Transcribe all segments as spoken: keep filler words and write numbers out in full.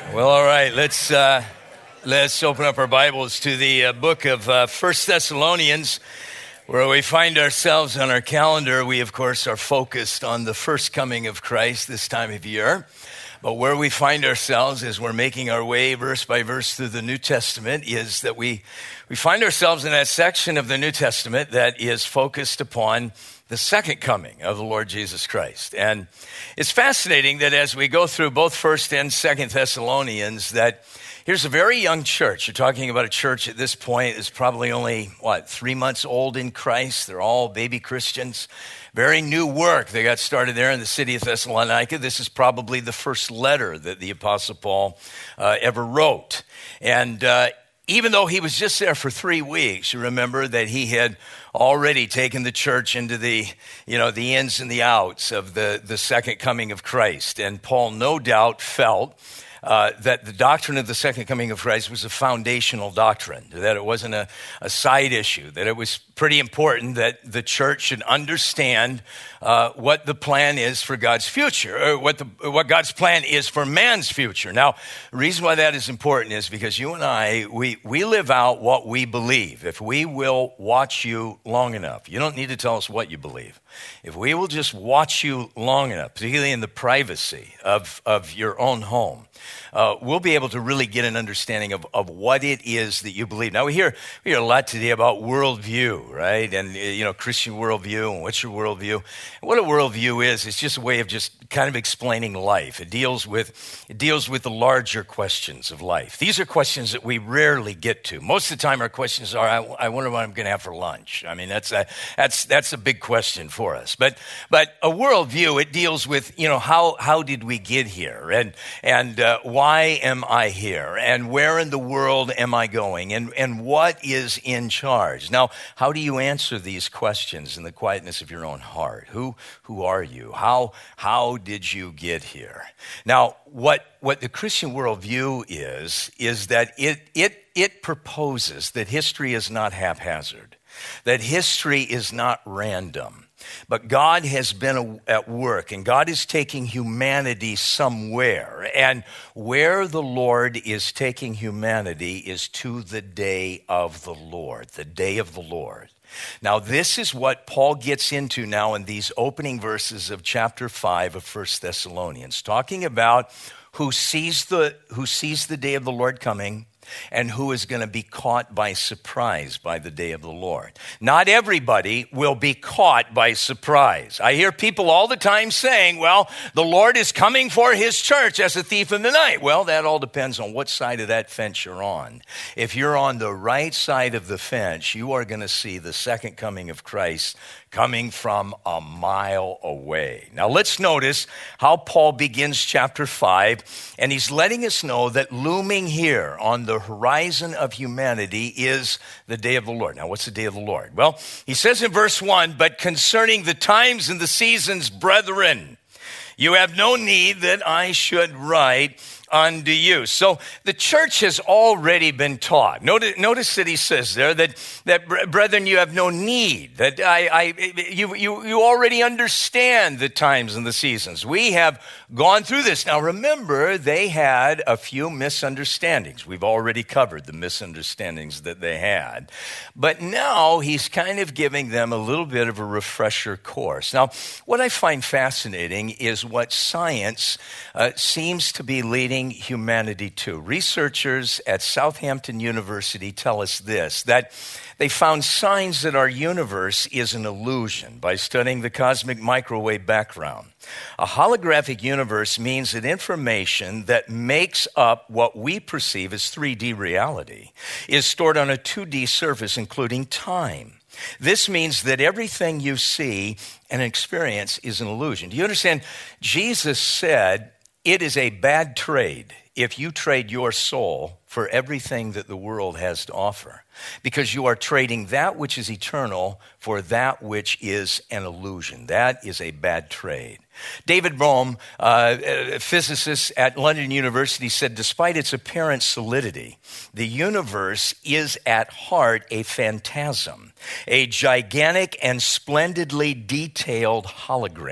Well, all right, let's uh, let's open up our Bibles to the uh, book of uh, First Thessalonians, where we find ourselves on our calendar. We, of course, are focused on the first coming of Christ this time of year. But where we find ourselves as we're making our way verse by verse through the New Testament is that we, we find ourselves in that section of the New Testament that is focused upon the second coming of the Lord Jesus Christ. And it's fascinating that as we go through both First and Second Thessalonians, that here's a very young church. You're talking about a church at this point is probably only, what, three months old in Christ. They're all baby Christians. Very new work. They got started there in the city of Thessalonica. This is probably the first letter that the Apostle Paul uh, ever wrote. And uh, even though he was just there for three weeks, you remember that he had already taken the church into the, you know, the ins and the outs of the, the second coming of Christ. And Paul no doubt felt Uh, that the doctrine of the second coming of Christ was a foundational doctrine, that it wasn't a, a side issue, that it was pretty important that the church should understand uh, what the plan is for God's future, or what the what God's plan is for man's future. Now, the reason why that is important is because you and I, we, we live out what we believe. If we will watch you long enough, you don't need to tell us what you believe. If we will just watch you long enough, particularly in the privacy of, of your own home, Uh, we'll be able to really get an understanding of, of what it is that you believe. Now, we hear, we hear a lot today about worldview, right? And, you know, Christian worldview, and what's your worldview? And what a worldview is, it's just a way of just kind of explaining life. It deals with, it deals with the larger questions of life. These are questions that we rarely get to. Most of the time, our questions are, I, I wonder what I'm going to have for lunch. I mean, that's a, that's, that's a big question for us. But, but a worldview, it deals with, you know, how, how did we get here? And, and, uh, why am I here? And where in the world am I going? And, and what is in charge? Now, how do you answer these questions in the quietness of your own heart? Who, who are you? How, how did you get here? Now, what, what the Christian worldview is, is that it, it, it proposes that history is not haphazard, that history is not random. But God has been at work, and God is taking humanity somewhere. And where the Lord is taking humanity is to the day of the Lord, the day of the Lord. Now, this is what Paul gets into now in these opening verses of chapter five of First Thessalonians, talking about who sees the, who sees the day of the Lord coming, and who is going to be caught by surprise by the day of the Lord. Not everybody will be caught by surprise. I hear people all the time saying, well, the Lord is coming for his church as a thief in the night. Well, that all depends on what side of that fence you're on. If you're on the right side of the fence, you are going to see the second coming of Christ coming from a mile away. Now let's notice how Paul begins chapter five, and he's letting us know that looming here on the horizon of humanity is the day of the Lord. Now what's the day of the Lord? Well, he says in verse one, but concerning the times and the seasons, brethren, you have no need that I should write unto you. So the church has already been taught. Notice, notice that he says there that, that brethren, you have no need, that I, I, you, you, you already understand the times and the seasons. We have gone through this. Now remember, they had a few misunderstandings. We've already covered the misunderstandings that they had. But now he's kind of giving them a little bit of a refresher course. Now, what I find fascinating is what science uh, seems to be leading humanity to. Researchers at Southampton University tell us this, that they found signs that our universe is an illusion by studying the cosmic microwave background. A holographic universe means that information that makes up what we perceive as three D reality is stored on a two D surface, including time. This means that everything you see and experience is an illusion. Do you understand? Jesus said, it is a bad trade if you trade your soul for everything that the world has to offer, because you are trading that which is eternal for that which is an illusion. That is a bad trade. David Bohm, uh, a physicist at London University, said, despite its apparent solidity, the universe is at heart a phantasm, a gigantic and splendidly detailed hologram.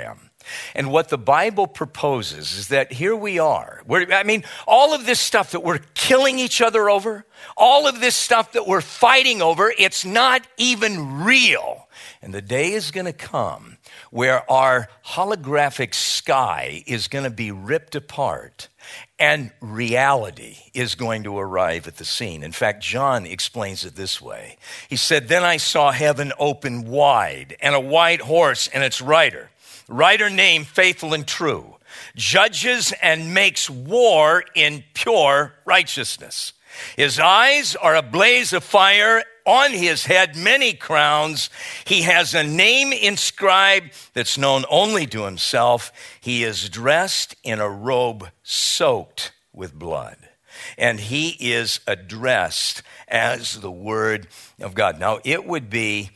And what the Bible proposes is that here we are. We're, I mean, all of this stuff that we're killing each other over, all of this stuff that we're fighting over, it's not even real. And the day is going to come where our holographic sky is going to be ripped apart and reality is going to arrive at the scene. In fact, John explains it this way. He said, "Then I saw heaven open wide, and a white horse and its rider, rider named Faithful and True, judges and makes war in pure righteousness. His eyes are a blaze of fire, on his head many crowns. He has a name inscribed that's known only to himself. He is dressed in a robe soaked with blood." And he is addressed as the Word of God. Now, it would be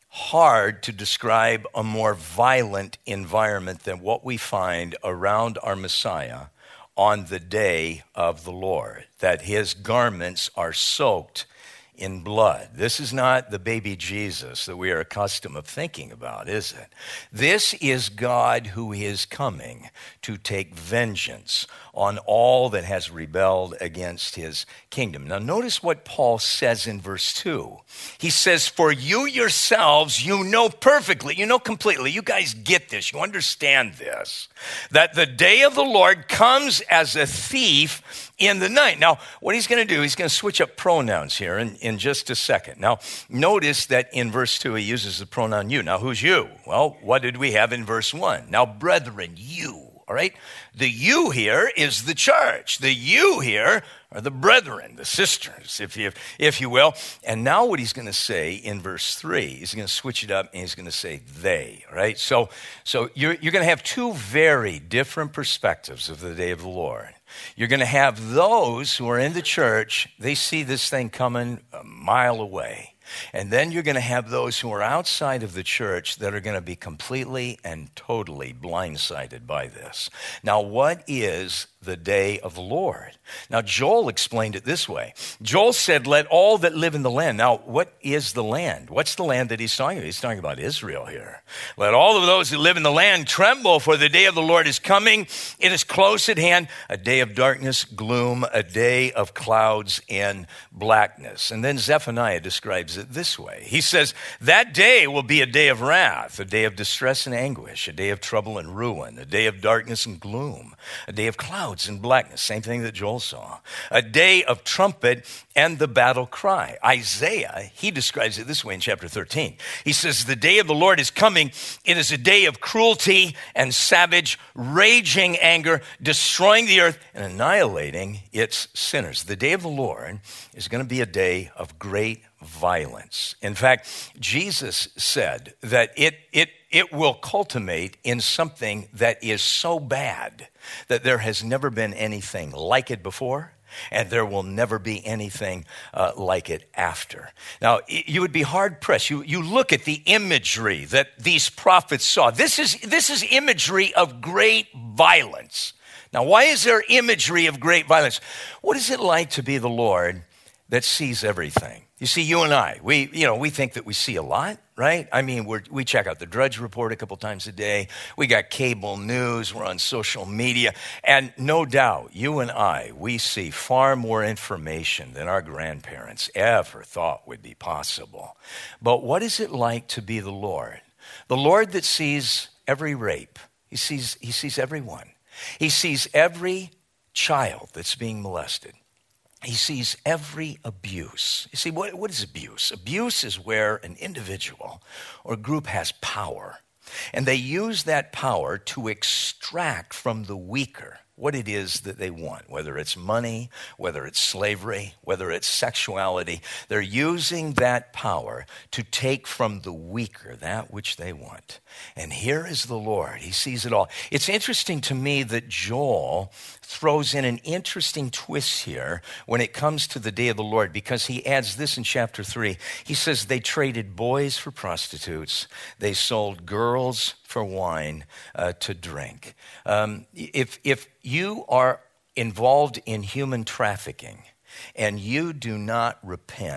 hard to describe a more violent environment than what we find around our Messiah on the day of the Lord, that his garments are soaked in blood. This is not the baby Jesus that we are accustomed of thinking about, is it? This is God who is coming to take vengeance on all that has rebelled against his kingdom. Now notice what Paul says in verse two. He says, "For you yourselves, you know perfectly, you know completely, you guys get this, you understand this, that the day of the Lord comes as a thief in the night." Now, what he's going to do, he's going to switch up pronouns here in, in just a second. Now, notice that in verse two, he uses the pronoun you. Now, who's you? Well, what did we have in verse one? Now, brethren, you. All right? The you here is the church. The you here are the brethren, the sisters, if you, if you will. And now what he's going to say in verse three, he's going to switch it up and he's going to say they, all right? So, so you're, you're going to have two very different perspectives of the day of the Lord. You're going to have those who are in the church, they see this thing coming a mile away. And then you're going to have those who are outside of the church that are going to be completely and totally blindsided by this. Now, what is the day of the Lord? Now, Joel explained it this way. Joel said, "Let all that live in the land." Now, what is the land? What's the land that he's talking about? He's talking about Israel here. "Let all of those who live in the land tremble, for the day of the Lord is coming. It is close at hand, a day of darkness, gloom, a day of clouds and blackness." And then Zephaniah describes it this way. He says, "That day will be a day of wrath, a day of distress and anguish, a day of trouble and ruin, a day of darkness and gloom, a day of clouds and blackness." Same thing that Joel saw. "A day of trumpet and the battle cry." Isaiah, he describes it this way in chapter thirteen. He says, "The day of the Lord is coming. It is a day of cruelty and savage, raging anger, destroying the earth and annihilating its sinners." The day of the Lord is going to be a day of great violence. In fact, Jesus said that it, it, it will culminate in something that is so bad that there has never been anything like it before, and there will never be anything uh, like it after. Now, you would be hard-pressed. You, you look at the imagery that these prophets saw. This is, this is imagery of great violence. Now, why is there imagery of great violence? What is it like to be the Lord that sees everything? You see, you and I, we, you know, we think that we see a lot, right? I mean, we're, we check out the Drudge Report a couple times a day. We got cable news. We're on social media. And no doubt, you and I, we see far more information than our grandparents ever thought would be possible. But what is it like to be the Lord? The Lord that sees every rape. He sees, he sees everyone. He sees every child that's being molested. He sees every abuse. You see, what, what is abuse? Abuse is where an individual or group has power, and they use that power to extract from the weaker what it is that they want, whether it's money, whether it's slavery, whether it's sexuality. They're using that power to take from the weaker that which they want. And here is the Lord. He sees it all. It's interesting to me that Joel throws in an interesting twist here when it comes to the day of the Lord, because he adds this in chapter three. He says they traded boys for prostitutes. They sold girls for wine uh, to drink. Um, if, if you are involved in human trafficking and you do not repent,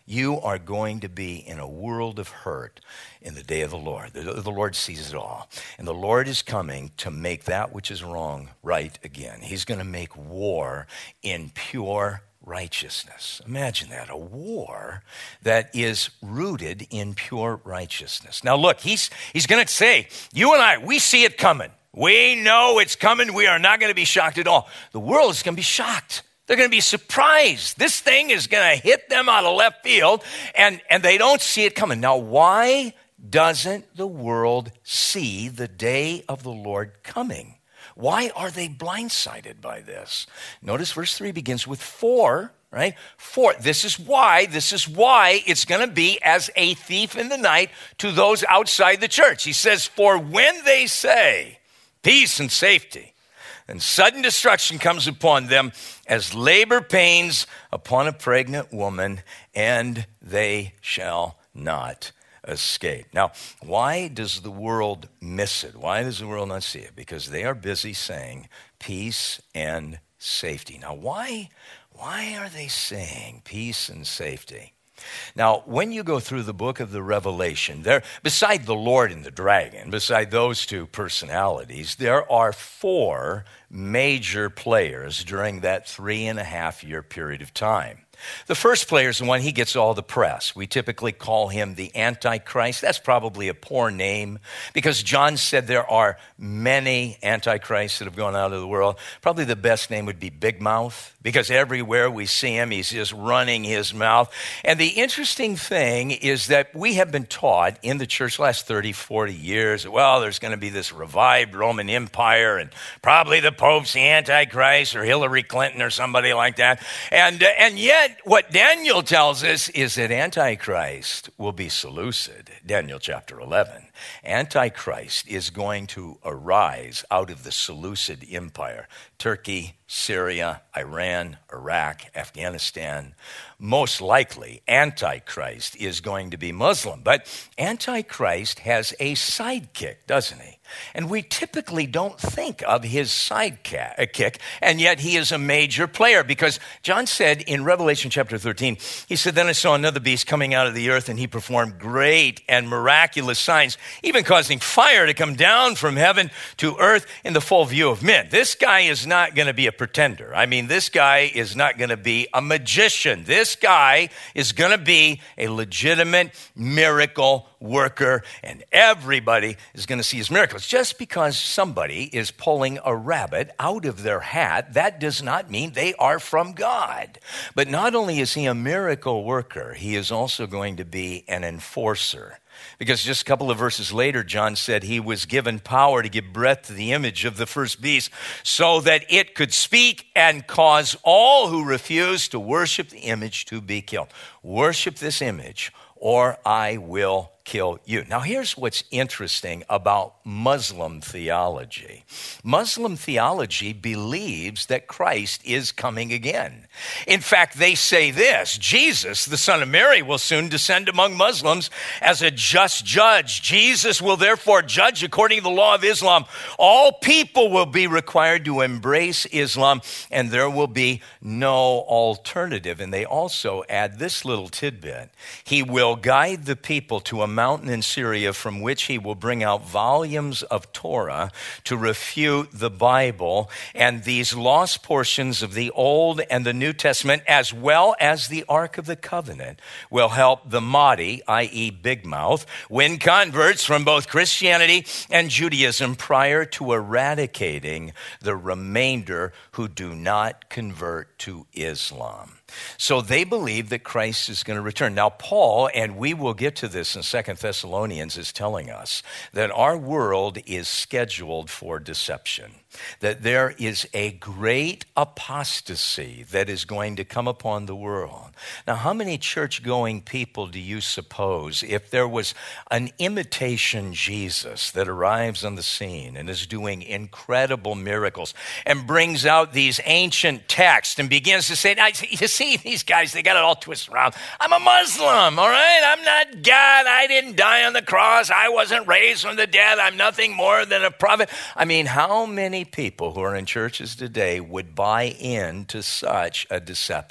You are going to be in a world of hurt in the day of the Lord. The, the Lord sees it all. And the Lord is coming to make that which is wrong right again. He's going to make war in pure righteousness. Imagine that, a war that is rooted in pure righteousness. Now look, he's, he's going to say, you and I, we see it coming. We know it's coming. We are not going to be shocked at all. The world is going to be shocked. They're going to be surprised. This thing is going to hit them out of left field, and, and they don't see it coming. Now, why doesn't the world see the day of the Lord coming? Why are they blindsided by this? Notice verse three begins with for, right? For. This is why, this is why it's going to be as a thief in the night to those outside the church. He says, for when they say peace and safety, and sudden destruction comes upon them as labor pains upon a pregnant woman, and they shall not escape. Now, why does the world miss it? Why does the world not see it? Because they are busy saying peace and safety. Now, why, why are they saying peace and safety? Now, when you go through the book of the Revelation, there, beside the Lord and the dragon, beside those two personalities, there are four major players during that three and a half year period of time. The first player is the one, he gets all the press. We typically call him the Antichrist. That's probably a poor name because John said there are many Antichrists that have gone out of the world. Probably the best name would be Big Mouth because everywhere we see him, he's just running his mouth. And the interesting thing is that we have been taught in the church the last thirty, forty years, well, there's going to be this revived Roman Empire and probably the Pope's the Antichrist or Hillary Clinton or somebody like that. And, uh, and yet, what Daniel tells us is that Antichrist will be Seleucid, Daniel chapter eleven. Antichrist is going to arise out of the Seleucid Empire, Turkey, Syria, Iran, Iraq, Afghanistan. Most likely, Antichrist is going to be Muslim. But Antichrist has a sidekick, doesn't he? And we typically don't think of his sidekick, and yet he is a major player because John said in Revelation chapter thirteen, he said, then I saw another beast coming out of the earth, and he performed great and miraculous signs, even causing fire to come down from heaven to earth in the full view of men. This guy is not going to be a pretender. I mean, this guy is not going to be a magician. This guy is going to be a legitimate miracle worker, and everybody is going to see his miracles. Just because somebody is pulling a rabbit out of their hat, that does not mean they are from God. But not only is he a miracle worker, he is also going to be an enforcer. Because just a couple of verses later, John said he was given power to give breath to the image of the first beast so that it could speak and cause all who refuse to worship the image to be killed. Worship this image or I will kill you. Now, here's what's interesting about Muslim theology. Muslim theology believes that Christ is coming again. In fact, they say this, Jesus, the son of Mary, will soon descend among Muslims as a just judge. Jesus will therefore judge according to the law of Islam. All people will be required to embrace Islam, and there will be no alternative. And they also add this little tidbit. He will guide the people to a mountain in Syria from which he will bring out volumes of Torah to refute the Bible, and these lost portions of the Old and the New Testament, as well as the Ark of the Covenant, will help the Mahdi, that is. Big Mouth, win converts from both Christianity and Judaism prior to eradicating the remainder who do not convert to Islam. So they believe that Christ is going to return. Now, Paul, and we will get to this in Second Thessalonians, is telling us that our world is scheduled for deception, that there is a great apostasy that is going to come upon the world. Now, how many church-going people do you suppose, if there was an imitation Jesus that arrives on the scene and is doing incredible miracles and brings out these ancient texts and begins to say, you see, these guys, they got it all twisted around. I'm a Muslim, all right? I'm not God. I didn't die on the cross. I wasn't raised from the dead. I'm nothing more than a prophet. I mean, how many people who are in churches today would buy into such a deception?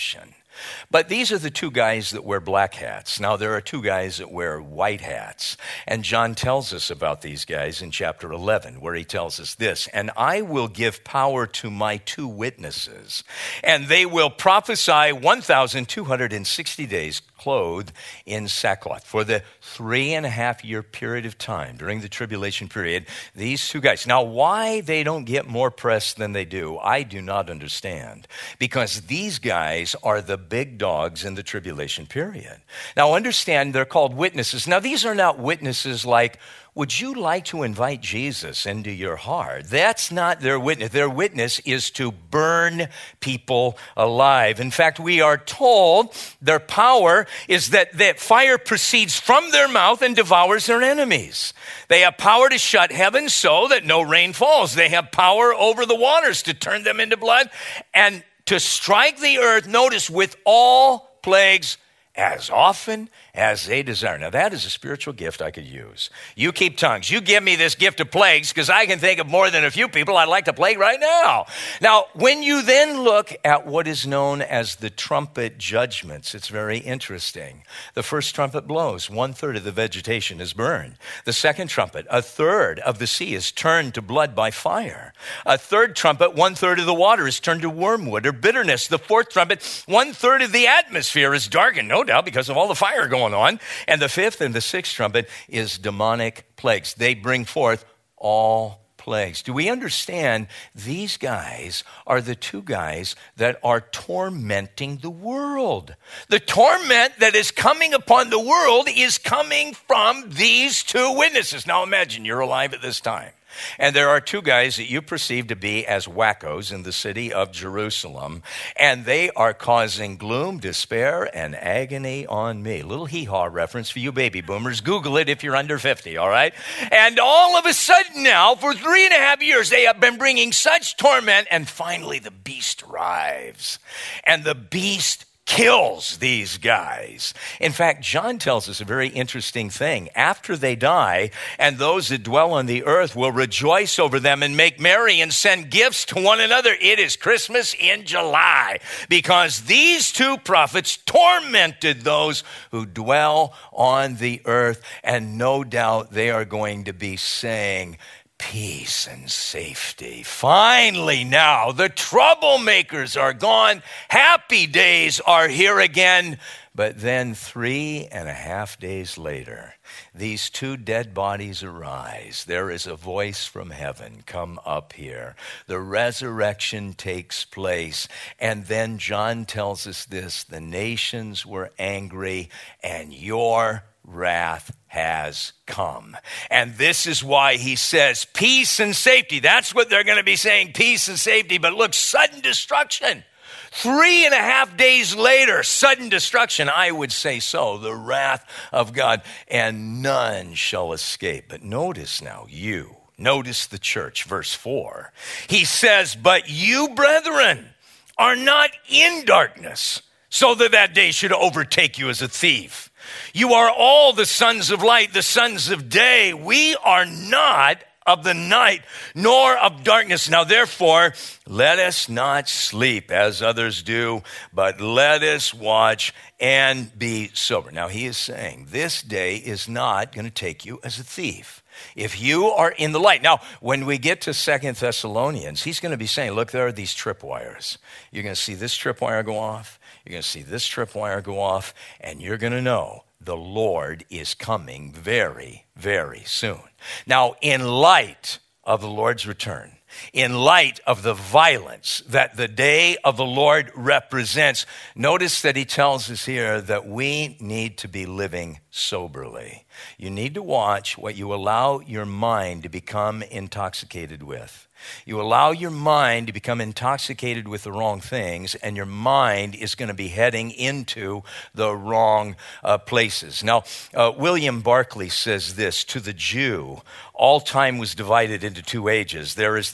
But these are the two guys that wear black hats. Now, there are two guys that wear white hats. And John tells us about these guys in chapter eleven, where he tells us this, "And I will give power to my two witnesses, and they will prophesy one thousand two hundred sixty days, clothed in sackcloth." For the three and a half year period of time during the tribulation period, these two guys. Now, why they don't get more press than they do, I do not understand. Because these guys are the big dogs in the tribulation period. Now, understand they're called witnesses. Now, these are not witnesses like, would you like to invite Jesus into your heart? That's not their witness. Their witness is to burn people alive. In fact, we are told their power is that, that fire proceeds from their mouth and devours their enemies. They have power to shut heaven so that no rain falls. They have power over the waters to turn them into blood and to strike the earth, notice, with all plagues as often as they desire. Now, that is a spiritual gift I could use. You keep tongues. You give me this gift of plagues because I can think of more than a few people I'd like to plague right now. Now, when you then look at what is known as the trumpet judgments, it's very interesting. The first trumpet blows. One third of the vegetation is burned. The second trumpet, a third of the sea is turned to blood by fire. A third trumpet, one third of the water is turned to wormwood or bitterness. The fourth trumpet, one third of the atmosphere is darkened, no doubt, because of all the fire going on. And the fifth and the sixth trumpet is demonic plagues. They bring forth all plagues. Do we understand these guys are the two guys that are tormenting the world? The torment that is coming upon the world is coming from these two witnesses. Now imagine you're alive at this time. And there are two guys that you perceive to be as wackos in the city of Jerusalem, and they are causing gloom, despair, and agony on me. Little hee-haw reference for you baby boomers. Google it if you're under fifty, all right? And all of a sudden now, for three and a half years, they have been bringing such torment, and finally the beast arrives. And the beast kills these guys. In fact, John tells us a very interesting thing. After they die, and those that dwell on the earth will rejoice over them and make merry and send gifts to one another. It is Christmas in July because these two prophets tormented those who dwell on the earth, and no doubt they are going to be saying, peace and safety. Finally now, the troublemakers are gone. Happy days are here again. But then three and a half days later, these two dead bodies arise. There is a voice from heaven, come up here. The resurrection takes place. And then John tells us this, the nations were angry and your wrath has come. And this is why he says peace and safety. That's what they're going to be saying, peace and safety. But look, sudden destruction. Three and a half days later, sudden destruction. I would say so, the wrath of God, and none shall escape. But notice now, you, notice the church, verse four. He says, but you, brethren, are not in darkness, so that that day should overtake you as a thief. You are all the sons of light, the sons of day. We are not of the night, nor of darkness. Now, therefore, let us not sleep as others do, but let us watch and be sober. Now, he is saying this day is not going to take you as a thief. If you are in the light. Now, when we get to Second Thessalonians, he's going to be saying, look, there are these tripwires. You're going to see this tripwire go off. You're going to see this tripwire go off, and you're going to know the Lord is coming very, very soon. Now, in light of the Lord's return, in light of the violence that the day of the Lord represents, notice that he tells us here that we need to be living soberly. You need to watch what you allow your mind to become intoxicated with. You allow your mind to become intoxicated with the wrong things, and your mind is going to be heading into the wrong uh, places. Now, uh, William Barclay says this, to the Jew, all time was divided into two ages. There is the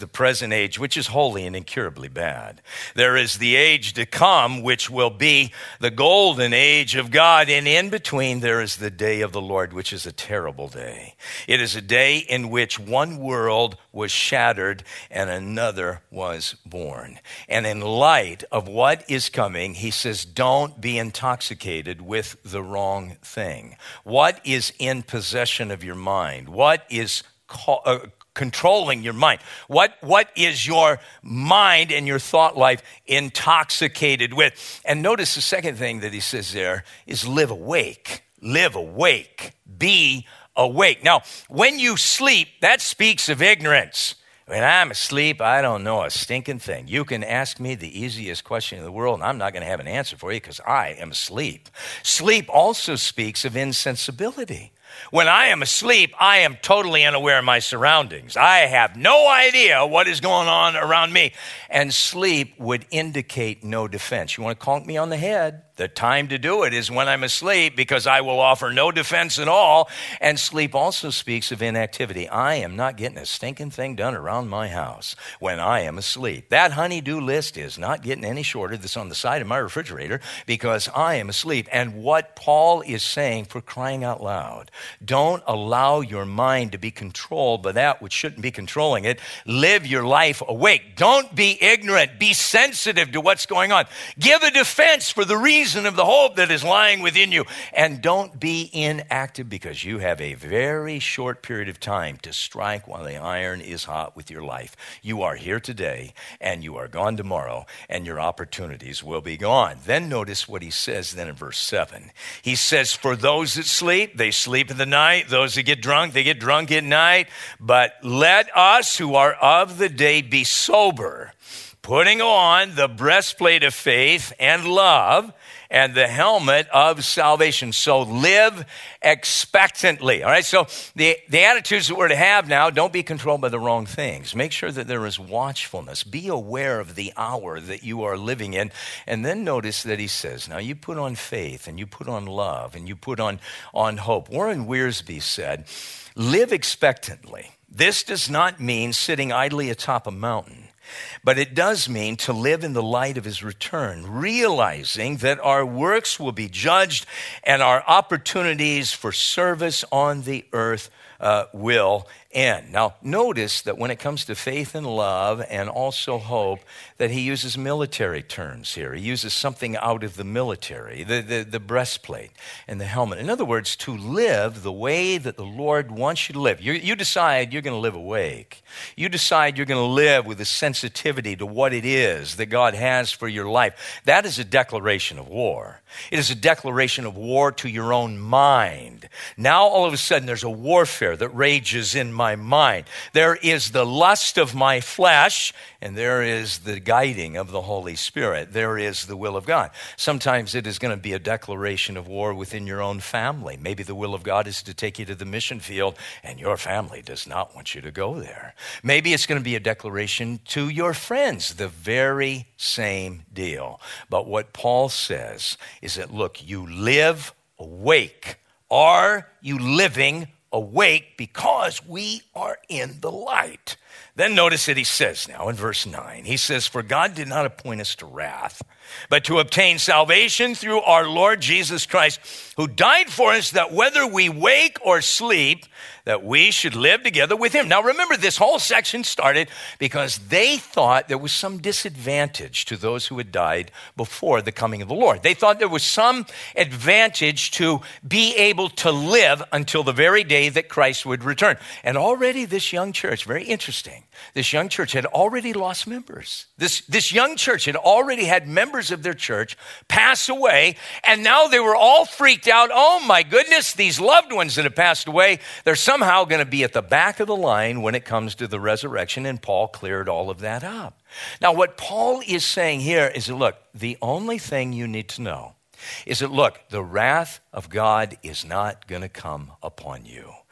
the present age, which is holy and incurably bad. There is the age to come, which will be the golden age of God. And in between, there is the day of the Lord, which is a terrible day. It is a day in which one world was shattered and another was born. And in light of what is coming, he says, don't be intoxicated with the wrong thing. What is in possession of your mind? What is call, uh, controlling your mind? What, what is your mind and your thought life intoxicated with? And notice the second thing that he says there is live awake. Live awake. Be awake. Now, when you sleep, that speaks of ignorance. When I'm asleep, I don't know a stinking thing. You can ask me the easiest question in the world, and I'm not going to have an answer for you because I am asleep. Sleep also speaks of insensibility. When I am asleep, I am totally unaware of my surroundings. I have no idea what is going on around me. And sleep would indicate no defense. You want to conk me on the head? The time to do it is when I'm asleep, because I will offer no defense at all. And sleep also speaks of inactivity. I am not getting a stinking thing done around my house when I am asleep. That honey-do list is not getting any shorter. That's on the side of my refrigerator because I am asleep. And what Paul is saying, for crying out loud, don't allow your mind to be controlled by that which shouldn't be controlling it. Live your life awake. Don't be ignorant. Be sensitive to what's going on. Give a defense for the reason of the hope that is lying within you. And don't be inactive, because you have a very short period of time to strike while the iron is hot with your life. You are here today and you are gone tomorrow, and your opportunities will be gone. Then notice what he says then in verse seven. He says, for those that sleep, they sleep in the night. Those that get drunk, they get drunk at night. But let us who are of the day be sober, putting on the breastplate of faith and love, and the helmet of salvation. So live expectantly. All right, so the, the attitudes that we're to have now, don't be controlled by the wrong things. Make sure that there is watchfulness. Be aware of the hour that you are living in. And then notice that he says, now you put on faith, and you put on love, and you put on, on hope. Warren Wiersbe said, live expectantly. This does not mean sitting idly atop a mountain, but it does mean to live in the light of his return, realizing that our works will be judged and our opportunities for service on the earth uh, will end. Now, notice that when it comes to faith and love and also hope, that he uses military terms here. He uses something out of the military, the, the, the breastplate and the helmet. In other words, to live the way that the Lord wants you to live. You, you decide you're going to live awake. You decide you're going to live with a sensitivity to what it is that God has for your life. That is a declaration of war. It is a declaration of war to your own mind. Now, all of a sudden, there's a warfare that rages in my mind. There is the lust of my flesh, and there is the guiding of the Holy Spirit. There is the will of God. Sometimes it is going to be a declaration of war within your own family. Maybe the will of God is to take you to the mission field, and your family does not want you to go there. Maybe it's going to be a declaration to your friends, the very same deal. But what Paul says is that, look, you live awake. Are you living awake? Because we are in the light. Then notice that he says now in verse nine, he says, for God did not appoint us to wrath, but to obtain salvation through our Lord Jesus Christ, who died for us, that whether we wake or sleep, that we should live together with him. Now remember, this whole section started because they thought there was some disadvantage to those who had died before the coming of the Lord. They thought there was some advantage to be able to live until the very day that Christ would return. And already this young church, very interesting, this young church had already lost members. This, this young church had already had members of their church pass away, and now they were all freaked out. Oh my goodness, these loved ones that have passed away, they're somehow going to be at the back of the line when it comes to the resurrection, and Paul cleared all of that up. Now what Paul is saying here is that, look, the only thing you need to know is that, look, the wrath of God is not going to come upon you.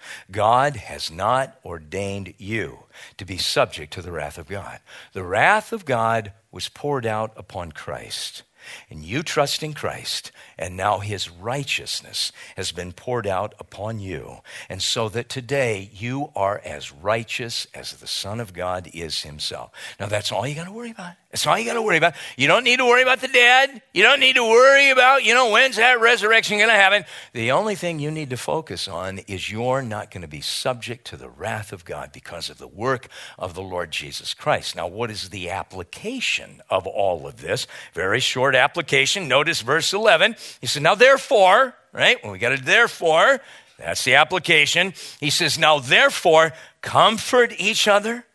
God has not ordained you to be subject to the wrath of God. The wrath of God was poured out upon Christ. And you trust in Christ, and now his righteousness has been poured out upon you. And so that today you are as righteous as the Son of God is himself. Now that's all you got to worry about. That's all you got to worry about. You don't need to worry about the dead. You don't need to worry about, you know, when's that resurrection going to happen? The only thing you need to focus on is you're not going to be subject to the wrath of God because of the work of the Lord Jesus Christ. Now, what is the application of all of this? Very short application. Notice verse eleven. He said, now therefore, right? Well, we got a therefore. That's the application. He says, now therefore, comfort each other,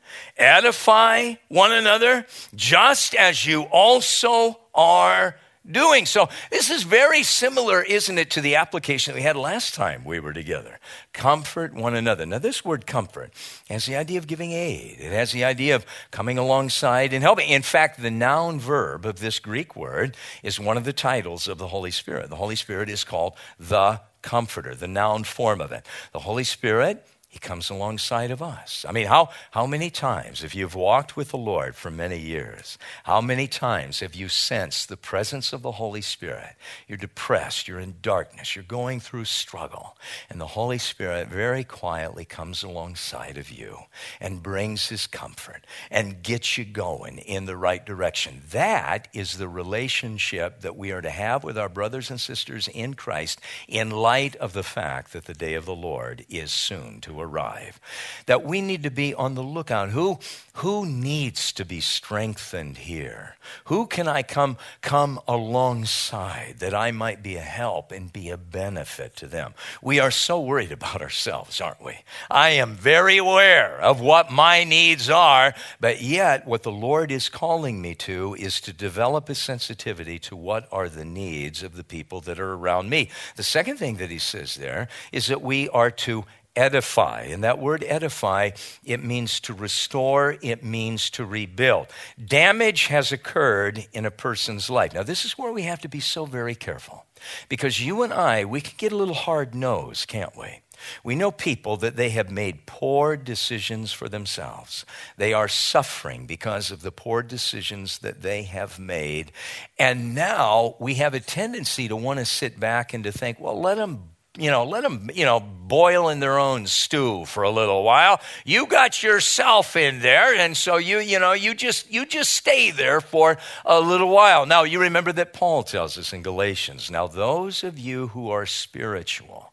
edify one another, just as you also are doing. So this is very similar, isn't it, to the application we had last time we were together. Comfort one another. Now this word comfort has the idea of giving aid. It has the idea of coming alongside and helping. In fact, the noun verb of this Greek word is one of the titles of the Holy Spirit. The Holy Spirit is called the Comforter, the noun form of it. The Holy Spirit, he comes alongside of us. I mean, how, how many times, if you've walked with the Lord for many years, how many times have you sensed the presence of the Holy Spirit? You're depressed, you're in darkness, you're going through struggle, and the Holy Spirit very quietly comes alongside of you and brings his comfort and gets you going in the right direction. That is the relationship that we are to have with our brothers and sisters in Christ in light of the fact that the day of the Lord is soon to arrive, that we need to be on the lookout. Who, who needs to be strengthened here? Who can I come, come alongside that I might be a help and be a benefit to them? We are so worried about ourselves, aren't we? I am very aware of what my needs are, but yet what the Lord is calling me to is to develop a sensitivity to what are the needs of the people that are around me. The second thing that he says there is that we are to edify. And that word edify, it means to restore, it means to rebuild. Damage has occurred in a person's life. Now, this is where we have to be so very careful, because you and I, we can get a little hard-nosed, can't we? We know people that they have made poor decisions for themselves. They are suffering because of the poor decisions that they have made. And now we have a tendency to want to sit back and to think, well, let them You know, let them, you know, boil in their own stew for a little while. You got yourself in there, and so you, you know, you just, you just stay there for a little while. Now, you remember that Paul tells us in Galatians, now those of you who are spiritual,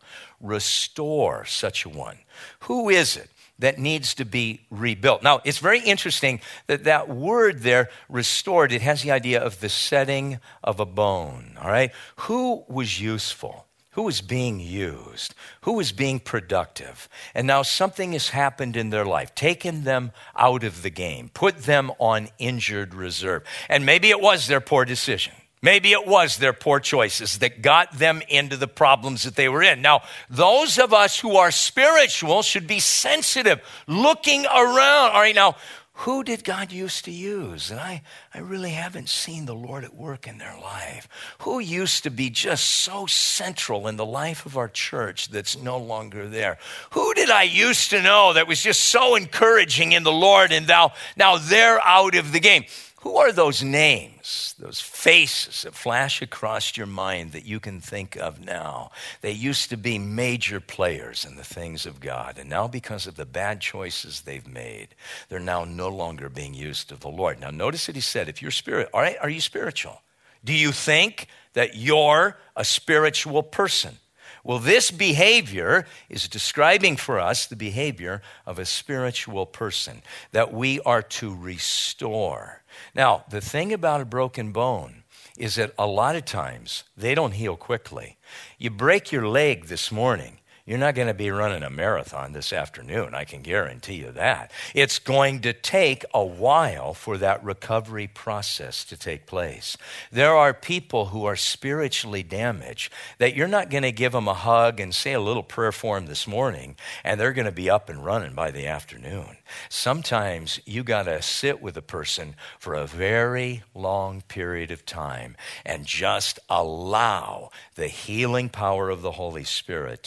restore such a one. Who is it that needs to be rebuilt? Now, it's very interesting that that word there, restored, it has the idea of the setting of a bone, all right? Who was useful? Who was being used? Who was being productive? And now something has happened in their life, taken them out of the game, put them on injured reserve. And maybe it was their poor decision. Maybe it was their poor choices that got them into the problems that they were in. Now, those of us who are spiritual should be sensitive, looking around. All right, now, who did God used to use? And I, I really haven't seen the Lord at work in their life. Who used to be just so central in the life of our church that's no longer there? Who did I used to know that was just so encouraging in the Lord, and now, now they're out of the game? Who are those names, those faces that flash across your mind that you can think of now? They used to be major players in the things of God, and now because of the bad choices they've made, they're now no longer being used of the Lord. Now notice that he said, if you're spirit, all right, are you spiritual? Do you think that you're a spiritual person? Well, this behavior is describing for us the behavior of a spiritual person that we are to restore. Now, the thing about a broken bone is that a lot of times they don't heal quickly. You break your leg this morning, you're not going to be running a marathon this afternoon, I can guarantee you that. It's going to take a while for that recovery process to take place. There are people who are spiritually damaged that you're not going to give them a hug and say a little prayer for them this morning, and they're going to be up and running by the afternoon. Sometimes you got to sit with a person for a very long period of time and just allow the healing power of the Holy Spirit to be at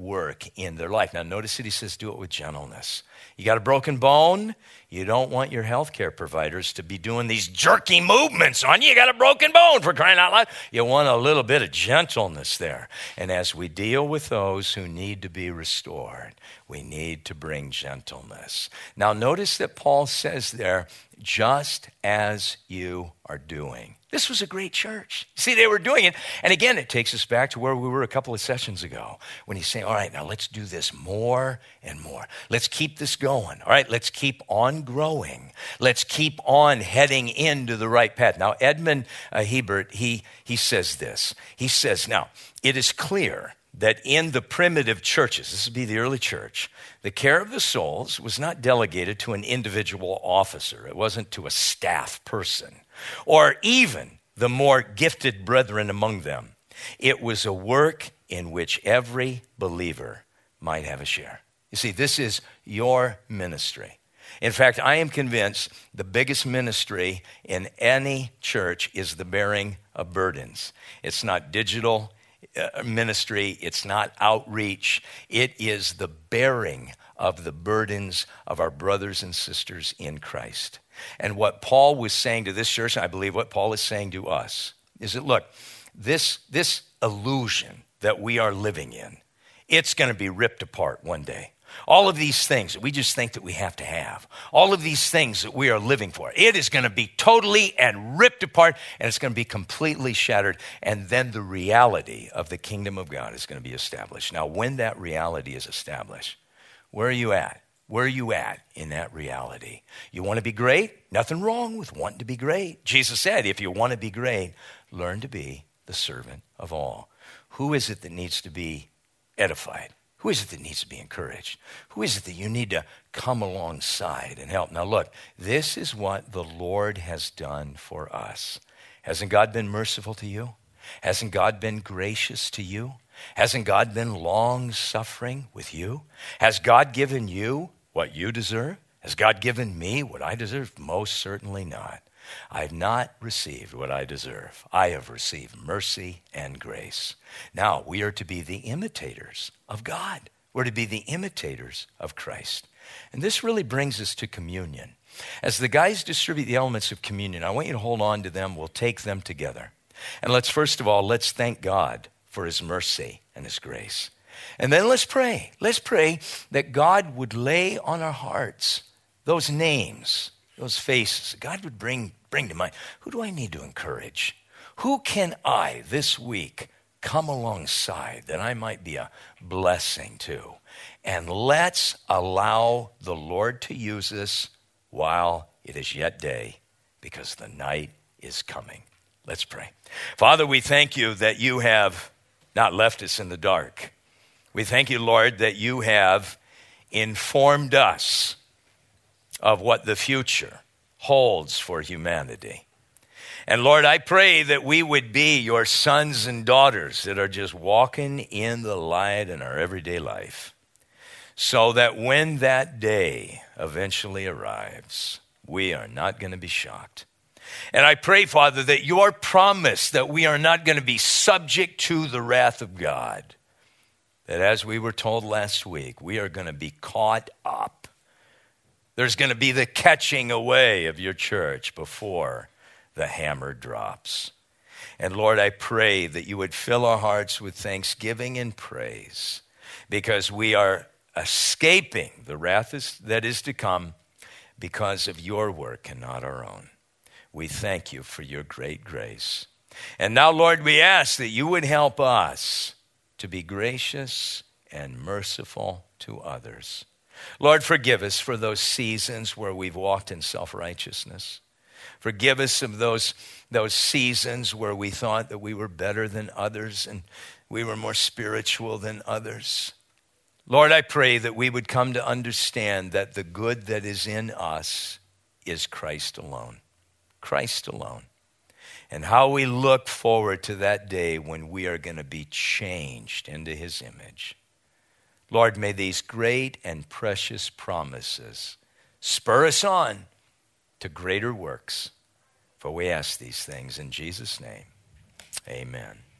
work in their life. Now, notice that he says, do it with gentleness. You got a broken bone? You don't want your healthcare providers to be doing these jerky movements on you. You got a broken bone, for crying out loud. You want a little bit of gentleness there. And as we deal with those who need to be restored, we need to bring gentleness. Now, notice that Paul says there, just as you are doing. This was a great church. See, they were doing it. And again, it takes us back to where we were a couple of sessions ago when he's saying, all right, now let's do this more and more. Let's keep this going. All right, let's keep on growing. Let's keep on heading into the right path. Now, Edmund uh, Hebert, he, he says this. He says, now, it is clear that in the primitive churches, this would be the early church, the care of the souls was not delegated to an individual officer. It wasn't to a staff person or even the more gifted brethren among them. It was a work in which every believer might have a share. You see, this is your ministry. In fact, I am convinced the biggest ministry in any church is the bearing of burdens. It's not digital ministry. It's not outreach. It is the bearing of the burdens of our brothers and sisters in Christ. And what Paul was saying to this church, and I believe what Paul is saying to us, is that, look, this, this illusion that we are living in, it's going to be ripped apart one day. All of these things that we just think that we have to have, all of these things that we are living for, it is going to be totally and ripped apart, and it's going to be completely shattered, and then the reality of the kingdom of God is going to be established. Now, when that reality is established, where are you at? Where are you at in that reality? You want to be great? Nothing wrong with wanting to be great. Jesus said, if you want to be great, learn to be the servant of all. Who is it that needs to be edified? Who is it that needs to be encouraged? Who is it that you need to come alongside and help? Now look, this is what the Lord has done for us. Hasn't God been merciful to you? Hasn't God been gracious to you? Hasn't God been long-suffering with you? Has God given you what you deserve? Has God given me what I deserve? Most certainly not. I have not received what I deserve. I have received mercy and grace. Now, we are to be the imitators of God. We're to be the imitators of Christ. And this really brings us to communion. As the guys distribute the elements of communion, I want you to hold on to them. We'll take them together. And let's, first of all, let's thank God for his mercy and his grace. And then let's pray. Let's pray that God would lay on our hearts those names, those faces. God would bring, bring to mind, who do I need to encourage? Who can I this week come alongside that I might be a blessing to? And let's allow the Lord to use us while it is yet day, because the night is coming. Let's pray. Father, we thank you that you have not left us in the dark. We thank you, Lord, that you have informed us of what the future holds for humanity. And Lord, I pray that we would be your sons and daughters that are just walking in the light in our everyday life, so that when that day eventually arrives, we are not going to be shocked. And I pray, Father, that your promise that we are not going to be subject to the wrath of God, that as we were told last week, we are going to be caught up. There's going to be the catching away of your church before the hammer drops. And Lord, I pray that you would fill our hearts with thanksgiving and praise, because we are escaping the wrath is, that is to come because of your work and not our own. We thank you for your great grace. And now, Lord, we ask that you would help us to be gracious and merciful to others. Lord, forgive us for those seasons where we've walked in self-righteousness. Forgive us of those, those seasons where we thought that we were better than others and we were more spiritual than others. Lord, I pray that we would come to understand that the good that is in us is Christ alone. Christ alone. And how we look forward to that day when we are going to be changed into his image. Lord, may these great and precious promises spur us on to greater works. For we ask these things in Jesus' name. Amen.